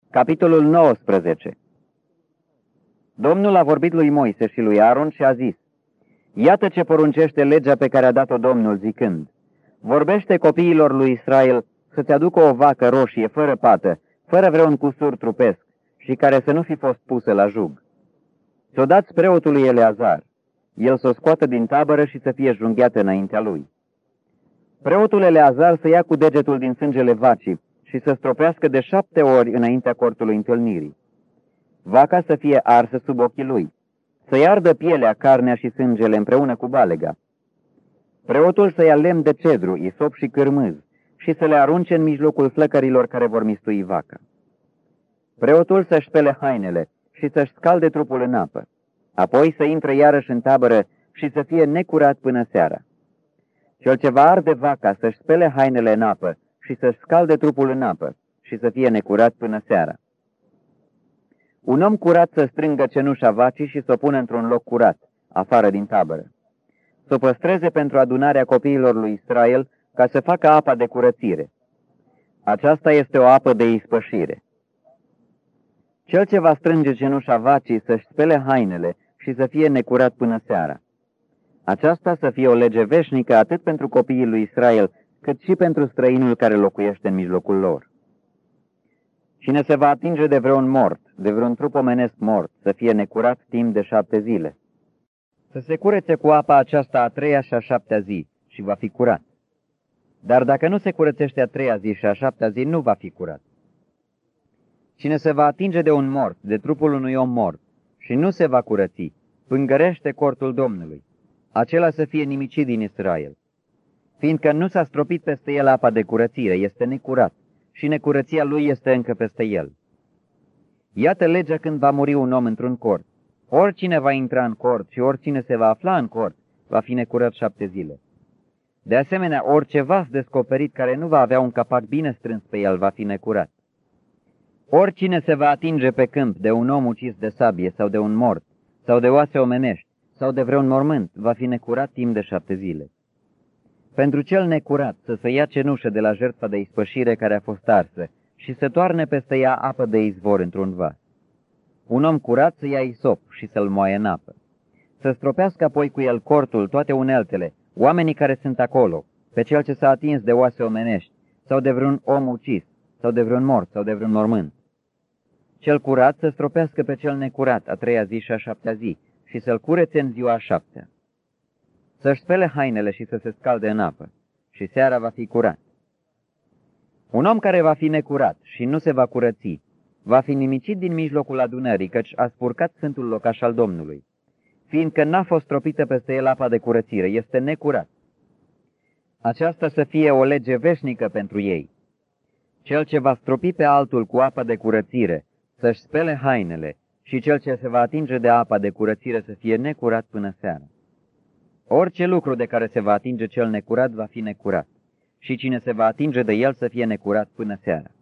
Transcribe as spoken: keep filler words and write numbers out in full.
Capitolul nouăsprezece. Domnul a vorbit lui Moise și lui Aron și a zis: Iată ce poruncește legea pe care a dat-o Domnul, zicând: Vorbește copiilor lui Israel să-ți aducă o vacă roșie, fără pată, fără vreun cusur trupesc și care să nu fi fost pusă la jug. S-o dați preotului Eleazar, el să o scoată din tabără și să fie junghiată înaintea lui. Preotul Eleazar să ia cu degetul din sângele vacii și să stropească de șapte ori înaintea cortului întâlnirii. Vaca să fie arsă sub ochii lui, să-i ardă pielea, carnea și sângele împreună cu balega. Preotul să ia lemn de cedru, isop și cârmâz și să le arunce în mijlocul flăcărilor care vor mistui vaca. Preotul să-și spele hainele și să-și scalde trupul în apă, apoi să intre iarăși în tabără și să fie necurat până seara. Cel ce va arde vaca să-și spele hainele în apă și să-și scalde trupul în apă și să fie necurat până seara. Un om curat să strângă cenușa vacii și să o pună într-un loc curat, afară din tabără. Să o păstreze pentru adunarea copiilor lui Israel, ca să facă apa de curățire. Aceasta este o apă de ispășire. Cel ce va strânge cenușa vacii să-și spele hainele și să fie necurat până seara. Aceasta să fie o lege veșnică atât pentru copiii lui Israel, cât și pentru străinul care locuiește în mijlocul lor. Cine se va atinge de vreun mort, de vreun trup omenesc mort, să fie necurat timp de șapte zile. Să se curețe cu apa aceasta a treia și a șaptea zi și va fi curat. Dar dacă nu se curățește a treia zi și a șaptea zi, nu va fi curat. Cine se va atinge de un mort, de trupul unui om mort, și nu se va curăți, pângărește cortul Domnului, acela să fie nimicit din Israel. Fiindcă nu s-a stropit peste el apa de curățire, este necurat, și necurăția lui este încă peste el. Iată legea când va muri un om într-un cort. Oricine va intra în cort și oricine se va afla în cort, va fi necurat șapte zile. De asemenea, orice vas descoperit care nu va avea un capac bine strâns pe el, va fi necurat. Oricine se va atinge pe câmp de un om ucis de sabie sau de un mort, sau de oase omenești, sau de vreun mormânt, va fi necurat timp de șapte zile. Pentru cel necurat să se ia cenușă de la jertfa de ispășire care a fost arsă și să toarne peste ea apă de izvor într-un vas. Un om curat să ia isop și să-l moaie în apă. Să stropească apoi cu el cortul, toate uneltele, oamenii care sunt acolo, pe cel ce s-a atins de oase omenești, sau de vreun om ucis, sau de vreun mort, sau de vreun mormânt. Cel curat să stropească pe cel necurat a treia zi și a șaptea zi și să-l curețe în ziua a șaptea. Să-și spele hainele și să se scalde în apă, și seara va fi curat. Un om care va fi necurat și nu se va curăți, va fi nimicit din mijlocul adunării, căci a spurcat sfântul locaș al Domnului. Fiindcă n-a fost stropită peste el apa de curățire, este necurat. Aceasta să fie o lege veșnică pentru ei. Cel ce va stropi pe altul cu apa de curățire, să-și spele hainele, și cel ce se va atinge de apa de curățire să fie necurat până seara. Orice lucru de care se va atinge cel necurat va fi necurat, și cine se va atinge de el să fie necurat până seara.